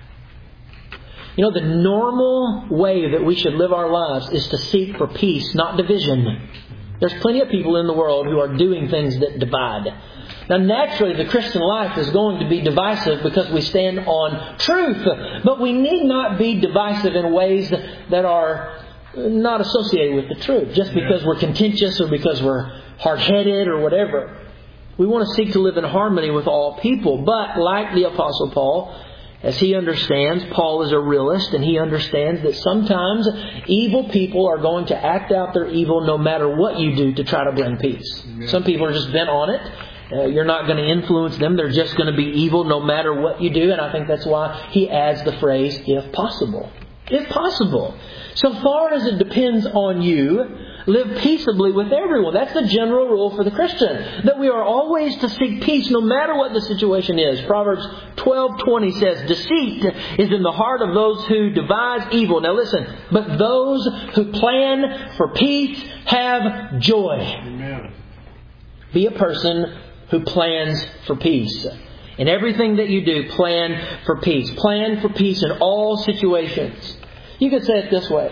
Speaker 1: You know, the normal way that we should live our lives is to seek for peace, not division. There's plenty of people in the world who are doing things that divide. Now, naturally, the Christian life is going to be divisive because we stand on truth. But we need not be divisive in ways that are not associated with the truth, just because we're contentious or because we're hard-headed or whatever. We want to seek to live in harmony with all people. But like the Apostle Paul, as he understands, Paul is a realist, and he understands that sometimes evil people are going to act out their evil no matter what you do to try to bring peace. Yeah. Some people are just bent on it. You're not going to influence them. They're just going to be evil no matter what you do. And I think that's why he adds the phrase, if possible. If possible. So far as it depends on you, live peaceably with everyone. That's the general rule for the Christian. That we are always to seek peace no matter what the situation is. Proverbs 12:20 says, deceit is in the heart of those who devise evil. Now listen, but those who plan for peace have joy.
Speaker 2: Amen.
Speaker 1: Be a person who plans for peace. In everything that you do, plan for peace. Plan for peace in all situations. You could say it this way.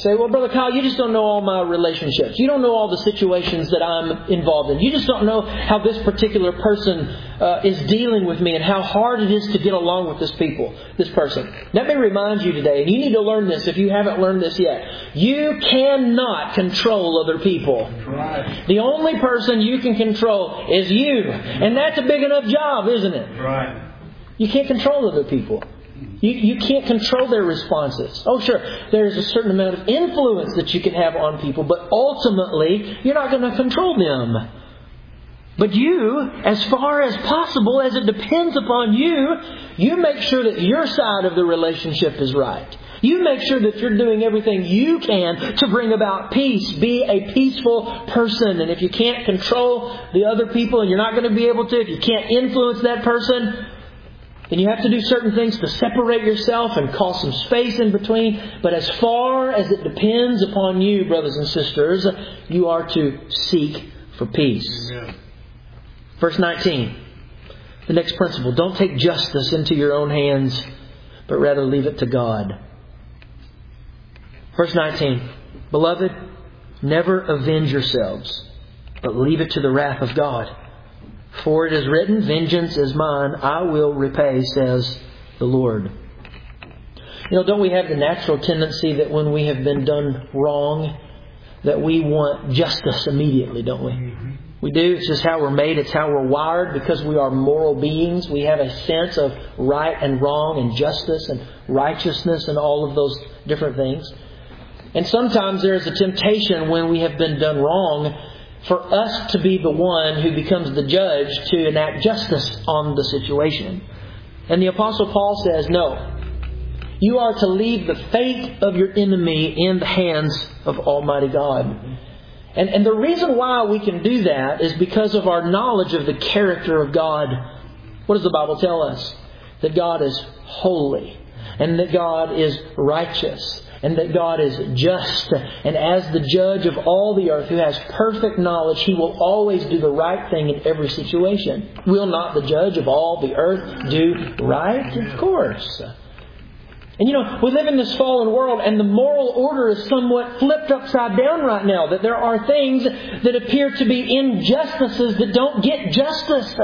Speaker 1: Say, well, Brother Kyle, you just don't know all my relationships. You don't know all the situations that I'm involved in. You just don't know how this particular person is dealing with me and how hard it is to get along with this person. Let me remind you today, and you need to learn this if you haven't learned this yet. You cannot control other people.
Speaker 2: Right.
Speaker 1: The only person you can control is you. And that's a big enough job, isn't it?
Speaker 2: Right.
Speaker 1: You can't control other people. You can't control their responses. Oh, sure, there's a certain amount of influence that you can have on people, but ultimately, you're not going to control them. But you, as far as possible, as it depends upon you, you make sure that your side of the relationship is right. You make sure that you're doing everything you can to bring about peace. Be a peaceful person. And if you can't control the other people, and you're not going to be able to, if you can't influence that person, then you have to do certain things to separate yourself and call some space in between. But as far as it depends upon you, brothers and sisters, you are to seek for peace.
Speaker 2: Amen.
Speaker 1: Verse 19. The next principle. Don't take justice into your own hands, but rather leave it to God. Verse 19. Beloved, never avenge yourselves, but leave it to the wrath of God. For it is written, vengeance is mine, I will repay, says the Lord. Don't we have the natural tendency that when we have been done wrong, that we want justice immediately, don't we?
Speaker 2: Mm-hmm.
Speaker 1: We do. It's just how we're made. It's how we're wired. Because we are moral beings, we have a sense of right and wrong and justice and righteousness and all of those different things. And sometimes there is a temptation when we have been done wrong for us to be the one who becomes the judge to enact justice on the situation. And the Apostle Paul says, no. You are to leave the fate of your enemy in the hands of Almighty God. And the reason why we can do that is because of our knowledge of the character of God. What does the Bible tell us? That God is holy. And that God is righteous. And that God is just. And as the judge of all the earth who has perfect knowledge, He will always do the right thing in every situation. Will not the judge of all the earth do right? Of course. And we live in this fallen world, and the moral order is somewhat flipped upside down right now. That there are things that appear to be injustices that don't get justice.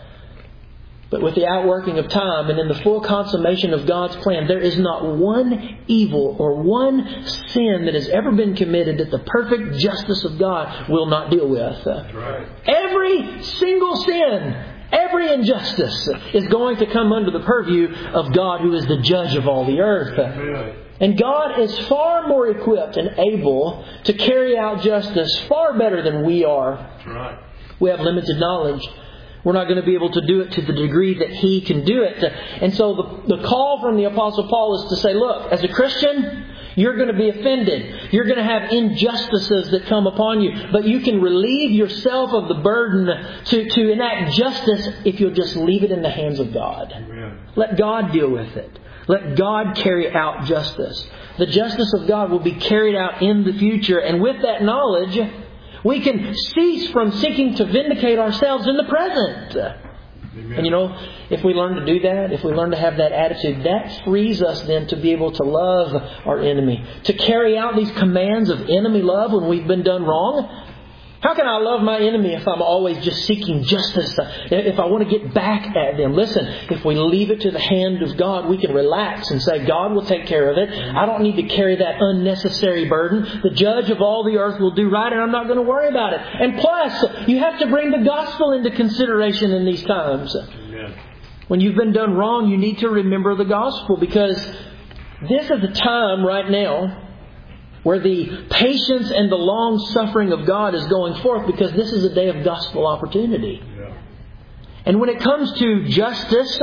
Speaker 1: But with the outworking of time and in the full consummation of God's plan, there is not one evil or one sin that has ever been committed that the perfect justice of God will not deal with.
Speaker 2: That's right.
Speaker 1: Every single sin, every injustice is going to come under the purview of God, who is the judge of all the earth.
Speaker 2: Amen.
Speaker 1: And God is far more equipped and able to carry out justice far better than we are.
Speaker 2: That's right.
Speaker 1: We have limited knowledge. We're not going to be able to do it to the degree that He can do it. And so the call from the Apostle Paul is to say, look, as a Christian, you're going to be offended. You're going to have injustices that come upon you. But you can relieve yourself of the burden to enact justice if you'll just leave it in the hands of God.
Speaker 2: Amen.
Speaker 1: Let God deal with it. Let God carry out justice. The justice of God will be carried out in the future. And with that knowledge, we can cease from seeking to vindicate ourselves in the present.
Speaker 2: Amen.
Speaker 1: And if we learn to do that, if we learn to have that attitude, that frees us then to be able to love our enemy. To carry out these commands of enemy love when we've been done wrong. How can I love my enemy if I'm always just seeking justice? If I want to get back at them? Listen, if we leave it to the hand of God, we can relax and say, God will take care of it. I don't need to carry that unnecessary burden. The judge of all the earth will do right, and I'm not going to worry about it. And plus, you have to bring the gospel into consideration in these times.
Speaker 2: Amen.
Speaker 1: When you've been done wrong, you need to remember the gospel, because this is the time right now where the patience and the long suffering of God is going forth, because this is a day of gospel opportunity.
Speaker 2: Yeah.
Speaker 1: And when it comes to justice,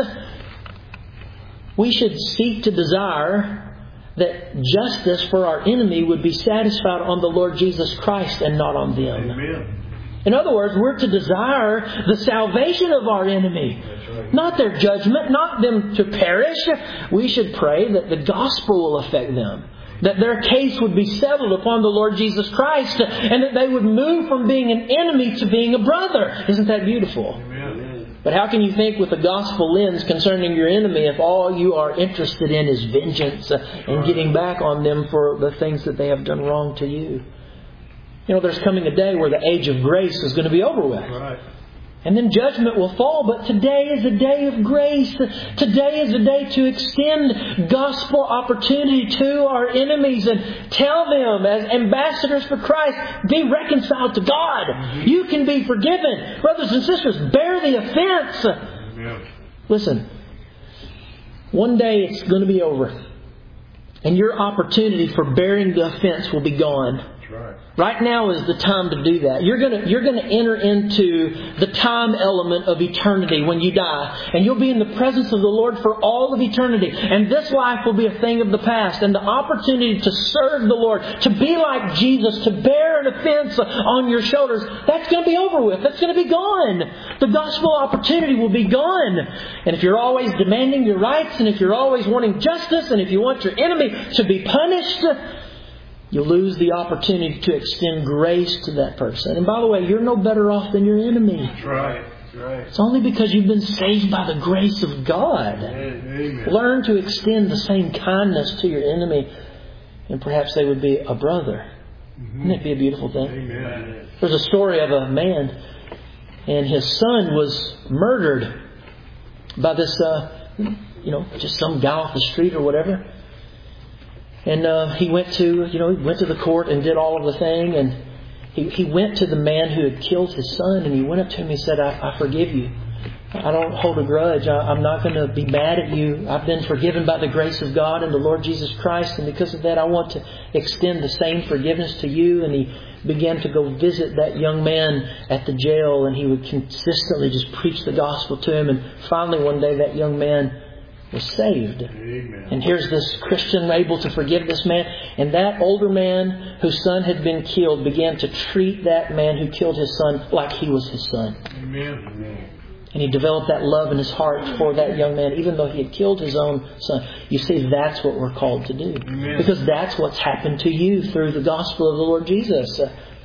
Speaker 1: we should seek to desire that justice for our enemy would be satisfied on the Lord Jesus Christ and not on them.
Speaker 2: Amen.
Speaker 1: In other words, we're to desire the salvation of our enemy.
Speaker 2: That's right.
Speaker 1: Not their judgment, not them to perish. We should pray that the gospel will affect them. That their case would be settled upon the Lord Jesus Christ, and that they would move from being an enemy to being a brother. Isn't that beautiful?
Speaker 2: Amen.
Speaker 1: But how can you think with a gospel lens concerning your enemy if all you are interested in is vengeance and getting back on them for the things that they have done wrong to you? You know, there's coming a day where the age of grace is going to be over with.
Speaker 2: Right.
Speaker 1: And then judgment will fall. But today is a day of grace. Today is a day to extend gospel opportunity to our enemies and tell them as ambassadors for Christ, be reconciled to God.
Speaker 2: Mm-hmm.
Speaker 1: You can be forgiven. Brothers and sisters, bear the offense.
Speaker 2: Amen.
Speaker 1: Listen, one day it's going to be over. And your opportunity for bearing the offense will be gone.
Speaker 2: That's right.
Speaker 1: Right now is the time to do that. You're going to enter into the time element of eternity when you die. And you'll be in the presence of the Lord for all of eternity. And this life will be a thing of the past. And the opportunity to serve the Lord, to be like Jesus, to bear an offense on your shoulders, that's going to be over with. That's going to be gone. The gospel opportunity will be gone. And if you're always demanding your rights, and if you're always wanting justice, and if you want your enemy to be punished, you'll lose the opportunity to extend grace to that person. And by the way, you're no better off than your enemy.
Speaker 2: That's right. That's right.
Speaker 1: It's only because you've been saved by the grace of God.
Speaker 2: Amen.
Speaker 1: Learn to extend the same kindness to your enemy, and perhaps they would be a brother. Wouldn't it be a beautiful thing?
Speaker 2: Amen.
Speaker 1: There's a story of a man, and his son was murdered by this, just some guy off the street or whatever. And he went to the court and did all of the thing. And he went to the man who had killed his son, and he went up to him and he said, I forgive you. I don't hold a grudge. I'm not going to be mad at you. I've been forgiven by the grace of God and the Lord Jesus Christ. And because of that, I want to extend the same forgiveness to you. And he began to go visit that young man at the jail. And he would consistently just preach the gospel to him. And finally, one day, that young man was saved.
Speaker 2: Amen.
Speaker 1: And here's this Christian able to forgive this man. And that older man whose son had been killed began to treat that man who killed his son like he was his son.
Speaker 2: Amen. Amen.
Speaker 1: And he developed that love in his heart for that young man, even though he had killed his own son. You see, that's what we're called to do.
Speaker 2: Amen.
Speaker 1: Because that's what's happened to you through the gospel of the Lord Jesus.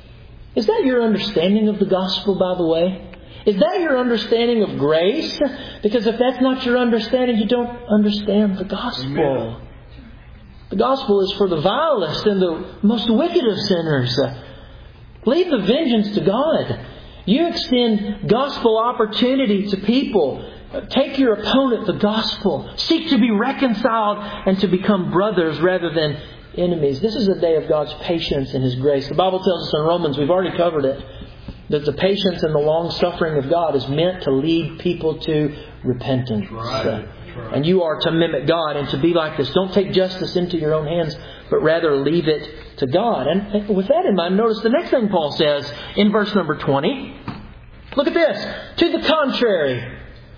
Speaker 1: Is that your understanding of the gospel, by the way? Is that your understanding of grace? Because if that's not your understanding, you don't understand the gospel.
Speaker 2: Amen.
Speaker 1: The gospel is for the vilest and the most wicked of sinners. Leave the vengeance to God. You extend gospel opportunity to people. Take your opponent the gospel. Seek to be reconciled and to become brothers rather than enemies. This is a day of God's patience and His grace. The Bible tells us in Romans, we've already covered it, that the patience and the long suffering of God is meant to lead people to repentance.
Speaker 2: That's right.
Speaker 1: And you are to mimic God and to be like this. Don't take justice into your own hands, but rather leave it to God. And with that in mind, notice the next thing Paul says in verse number 20. Look at this. To the contrary,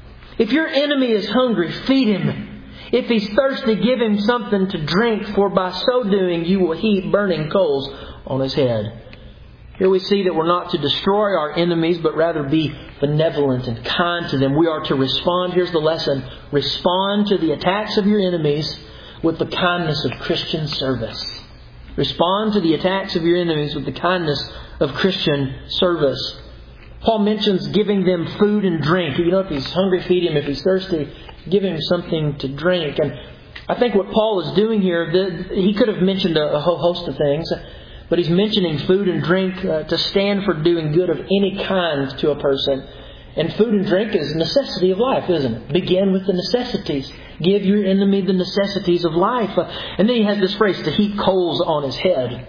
Speaker 1: if your enemy is hungry, feed him. If he's thirsty, give him something to drink, for by so doing you will heap burning coals on his head. Here we see that we're not to destroy our enemies, but rather be benevolent and kind to them. We are to respond. Here's the lesson. Respond to the attacks of your enemies with the kindness of Christian service. Respond to the attacks of your enemies with the kindness of Christian service. Paul mentions giving them food and drink. If he's hungry, feed him. If he's thirsty, give him something to drink. And I think what Paul is doing here, he could have mentioned a whole host of things. But he's mentioning food and drink to stand for doing good of any kind to a person. And food and drink is a necessity of life, isn't it? Begin with the necessities. Give your enemy the necessities of life. And then he has this phrase, to heap coals on his head.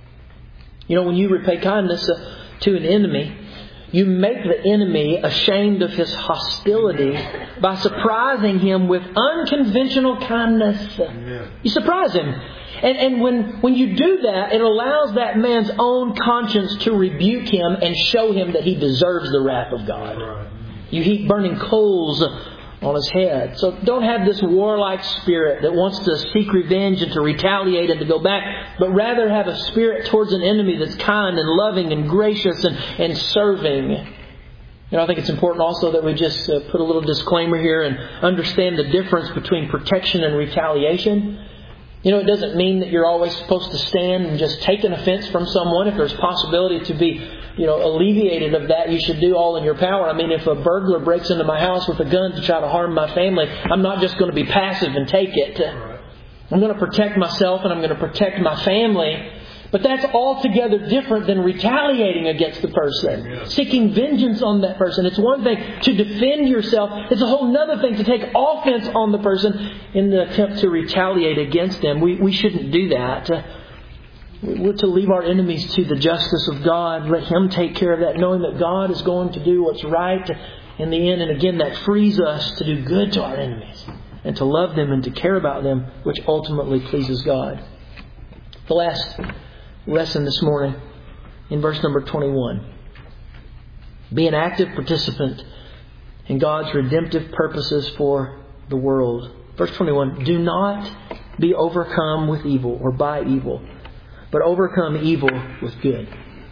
Speaker 1: When you repay kindness to an enemy, you make the enemy ashamed of his hostility by surprising him with unconventional kindness.
Speaker 2: Amen.
Speaker 1: You surprise him. And when you do that, it allows that man's own conscience to rebuke him and show him that he deserves the wrath of God.
Speaker 2: Right.
Speaker 1: You heap burning coals on his head. So don't have this warlike spirit that wants to seek revenge and to retaliate and to go back, but rather have a spirit towards an enemy that's kind and loving and gracious and serving. I think it's important also that we just put a little disclaimer here and understand the difference between protection and retaliation. It doesn't mean that you're always supposed to stand and just take an offense from someone. If there's possibility to be, alleviated of that, you should do all in your power. I mean, if a burglar breaks into my house with a gun to try to harm my family, I'm not just going to be passive and take it. I'm going to protect myself and I'm going to protect my family. But that's altogether different than retaliating against the person, seeking vengeance on that person. It's one thing to defend yourself. It's a whole other thing to take offense on the person in the attempt to retaliate against them. We shouldn't do that. We're to leave our enemies to the justice of God. Let Him take care of that, knowing that God is going to do what's right in the end. And again, that frees us to do good to our enemies and to love them and to care about them, which ultimately pleases God. The last lesson this morning in verse number 21. Be an active participant in God's redemptive purposes for the world. Verse 21. Do not be overcome with evil or by evil, but overcome evil with good.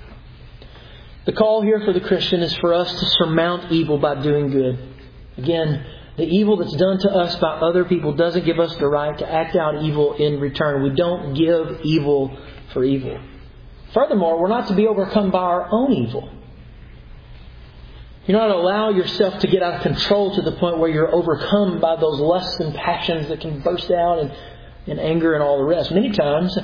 Speaker 1: The call here for the Christian is for us to surmount evil by doing good. Again, the evil that's done to us by other people doesn't give us the right to act out evil in return. We don't give evil for evil. Furthermore, we're not to be overcome by our own evil. You're not to allow yourself to get out of control to the point where you're overcome by those lusts and passions that can burst out in anger and all the rest. Many times,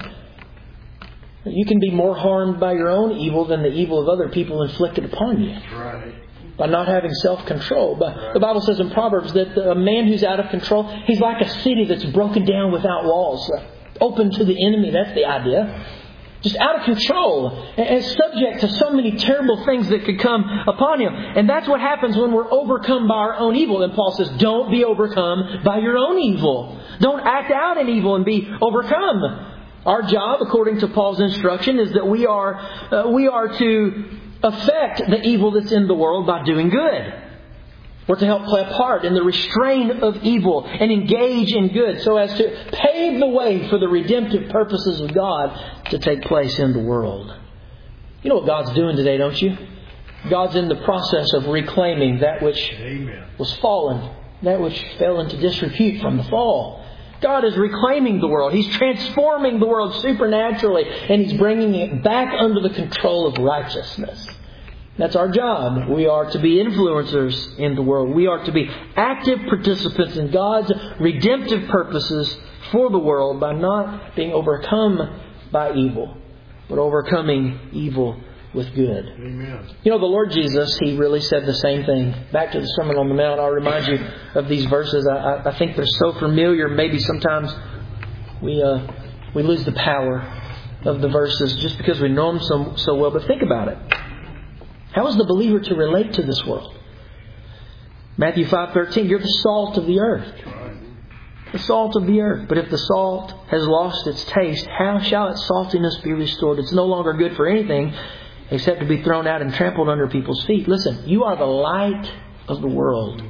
Speaker 1: you can be more harmed by your own evil than the evil of other people inflicted upon you.
Speaker 2: Right.
Speaker 1: By not having self-control. But the Bible says in Proverbs that a man who's out of control, he's like a city that's broken down without walls. Open to the enemy, that's the idea. Just out of control and subject to so many terrible things that could come upon him. And that's what happens when we're overcome by our own evil. And Paul says, don't be overcome by your own evil. Don't act out in evil and be overcome. Our job, according to Paul's instruction, is that we are to affect the evil that's in the world by doing good. We're to help play a part in the restraint of evil and engage in good so as to pave the way for the redemptive purposes of God to take place in the world. You know what God's doing today, don't you? God's in the process of reclaiming that which was fallen, that which fell into disrepute from the fall. God is reclaiming the world. He's transforming the world supernaturally, and He's bringing it back under the control of righteousness. That's our job. We are to be influencers in the world. We are to be active participants in God's redemptive purposes for the world by not being overcome by evil, but overcoming evil with good.
Speaker 2: Amen.
Speaker 1: You know, the Lord Jesus, He really said the same thing. Back to the Sermon on the Mount, I'll remind you of these verses. I think they're so familiar, maybe sometimes we lose the power of the verses just because we know them so well. But think about it. How is the believer to relate to this world? Matthew 5:13, you're the salt of the earth. The salt of the earth. But if the salt has lost its taste, how shall its saltiness be restored? It's no longer good for anything except to be thrown out and trampled under people's feet. Listen, you are the light of the world.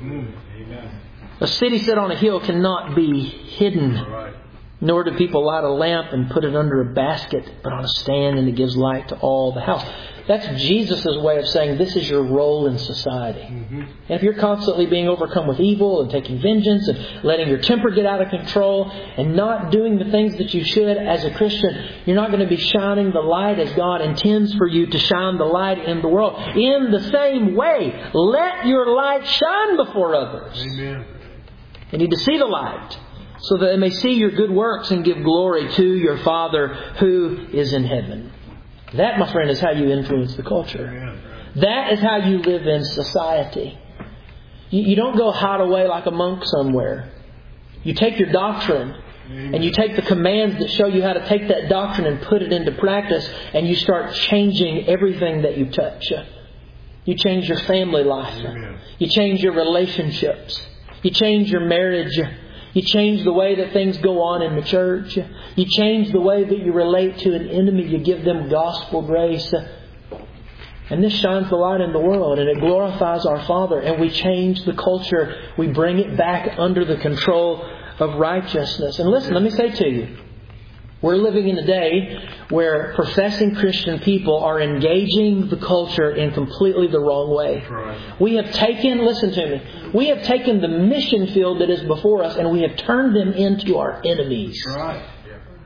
Speaker 1: A city set on a hill cannot be hidden. Nor do people light a lamp and put it under a basket, but on a stand, and it gives light to all the house. That's Jesus' way of saying this is your role in society. And if you're constantly being overcome with evil and taking vengeance and letting your temper get out of control and not doing the things that you should as a Christian, you're not going to be shining the light as God intends for you to shine the light in the world. In the same way, let your light shine before others.
Speaker 2: Amen.
Speaker 1: You need to see the light, so that they may see your good works and give glory to your Father who is in heaven. That, my friend, is how you influence the culture. That is how you live in society. You don't go hide away like a monk somewhere. You take your doctrine and you take the commands that show you how to take that doctrine and put it into practice, and you start changing everything that you touch. You change your family life. You change your relationships. You change your marriage. You change the way that things go on in the church. You change the way that you relate to an enemy. You give them gospel grace. And this shines the light in the world, and it glorifies our Father. And we change the culture. We bring it back under the control of righteousness. And listen, let me say to you, we're living in a day where professing Christian people are engaging the culture in completely the wrong way. We have taken, listen to me, we have taken the mission field that is before us and we have turned them into our enemies.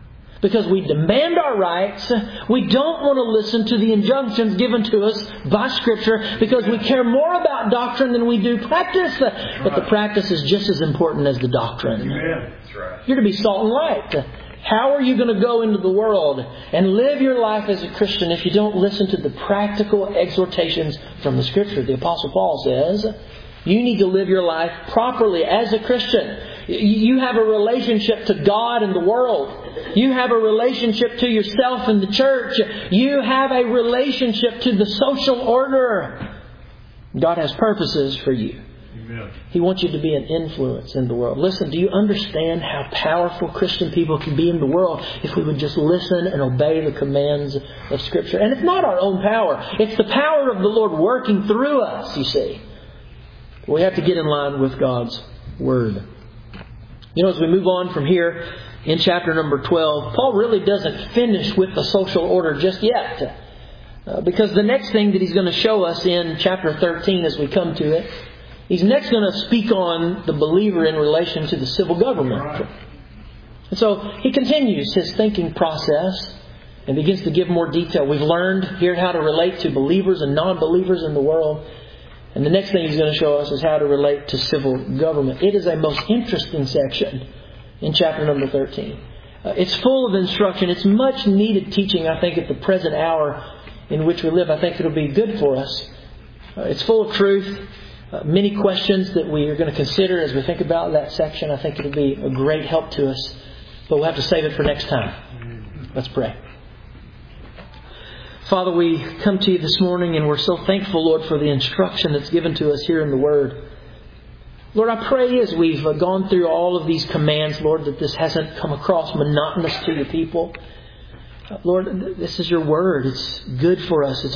Speaker 1: because we demand our rights. We don't want to listen to the injunctions given to us by Scripture because we care more about doctrine than we do practice. But the practice is just as important as the doctrine.
Speaker 2: Amen. That's right.
Speaker 1: You're to be salt and light. How are you going to go into the world and live your life as a Christian if you don't listen to the practical exhortations from the Scripture? The Apostle Paul says, you need to live your life properly as a Christian. You have a relationship to God and the world. You have a relationship to yourself and the church. You have a relationship to the social order. God has purposes for you.
Speaker 2: Amen.
Speaker 1: He wants you to be an influence in the world. Listen, do you understand how powerful Christian people can be in the world if we would just listen and obey the commands of Scripture? And it's not our own power. It's the power of the Lord working through us, you see. We have to get in line with God's Word. You know, as we move on from here in chapter number 12, Paul really doesn't finish with the social order just yet. Because the next thing that he's going to show us in chapter 13 as we come to it, he's next going to speak on the believer in relation to the civil government. And so he continues his thinking process and begins to give more detail. We've learned here how to relate to believers and non-believers in the world. And the next thing he's going to show us is how to relate to civil government. It is a most interesting section in chapter number 13. It's full of instruction. It's much needed teaching, I think, at the present hour in which we live. I think it'll be good for us. It's full of truth. Many questions that we are going to consider as we think about that section. I think it'll be a great help to us. But we'll have to save it for next time. Let's pray. Father, we come to you this morning and we're so thankful, Lord, for the instruction that's given to us here in the Word. Lord, I pray as we've gone through all of these commands, Lord, that this hasn't come across monotonous to your people. Lord, this is your Word. It's good for us.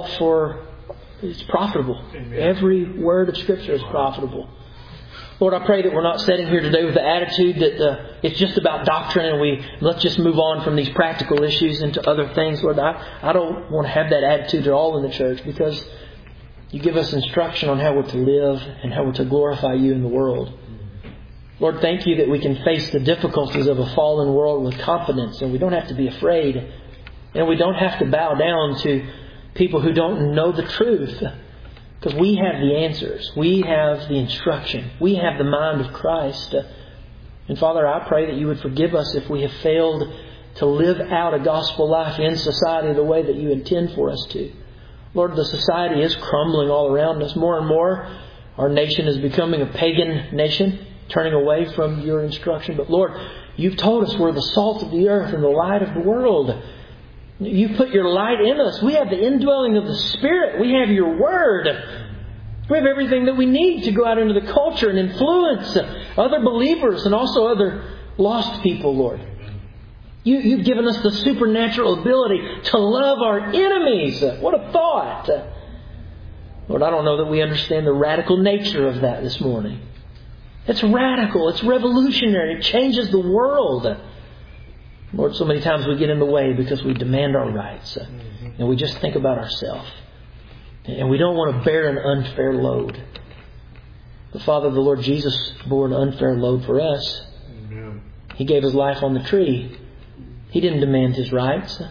Speaker 1: It's profitable. Amen. Every word of Scripture is profitable. Lord, I pray that we're not sitting here today with the attitude that it's just about doctrine and let's just move on from these practical issues into other things. Lord, I don't want to have that attitude at all in the church because you give us instruction on how we're to live and how we're to glorify you in the world. Lord, thank you that we can face the difficulties of a fallen world with confidence and we don't have to be afraid and we don't have to bow down to people who don't know the truth. Because we have the answers. We have the instruction. We have the mind of Christ. And Father, I pray that you would forgive us if we have failed to live out a gospel life in society the way that you intend for us to. Lord, the society is crumbling all around us more and more. Our nation is becoming a pagan nation, turning away from your instruction. But Lord, you've told us we're the salt of the earth and the light of the world. You put your light in us. We have the indwelling of the Spirit. We have your Word. We have everything that we need to go out into the culture and influence other believers and also other lost people, Lord. You've given us the supernatural ability to love our enemies. What a thought. Lord, I don't know that we understand the radical nature of that this morning. It's radical. It's revolutionary. It changes the world. Lord, so many times we get in the way because we demand our rights and we just think about ourselves. And we don't want to bear an unfair load. But Father, the Lord Jesus bore an unfair load for us.
Speaker 2: Amen.
Speaker 1: He gave His life on the tree. He didn't demand His rights.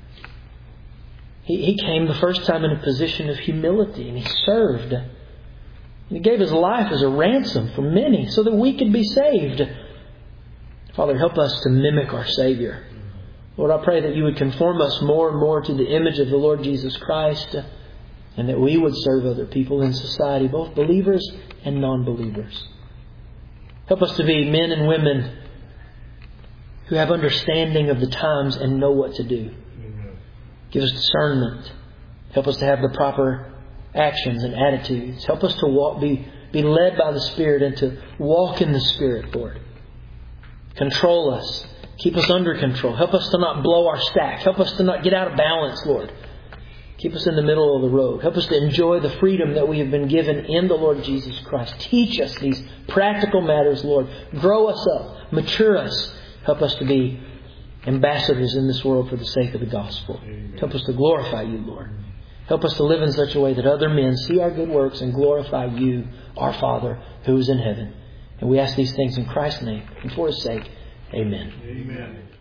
Speaker 1: He came the first time in a position of humility and He served. And He gave His life as a ransom for many so that we could be saved. Father, help us to mimic our Savior. Lord, I pray that you would conform us more and more to the image of the Lord Jesus Christ and that we would serve other people in society, both believers and non-believers. Help us to be men and women who have understanding of the times and know what to do. Give us discernment. Help us to have the proper actions and attitudes. Help us to be led by the Spirit and to walk in the Spirit, Lord. Control us. Keep us under control. Help us to not blow our stack. Help us to not get out of balance, Lord. Keep us in the middle of the road. Help us to enjoy the freedom that we have been given in the Lord Jesus Christ. Teach us these practical matters, Lord. Grow us up. Mature us. Help us to be ambassadors in this world for the sake of the gospel. Amen. Help us to glorify you, Lord. Help us to live in such a way that other men see our good works and glorify you, our Father, who is in heaven. And we ask these things in Christ's name and for His sake. Amen.
Speaker 2: Amen.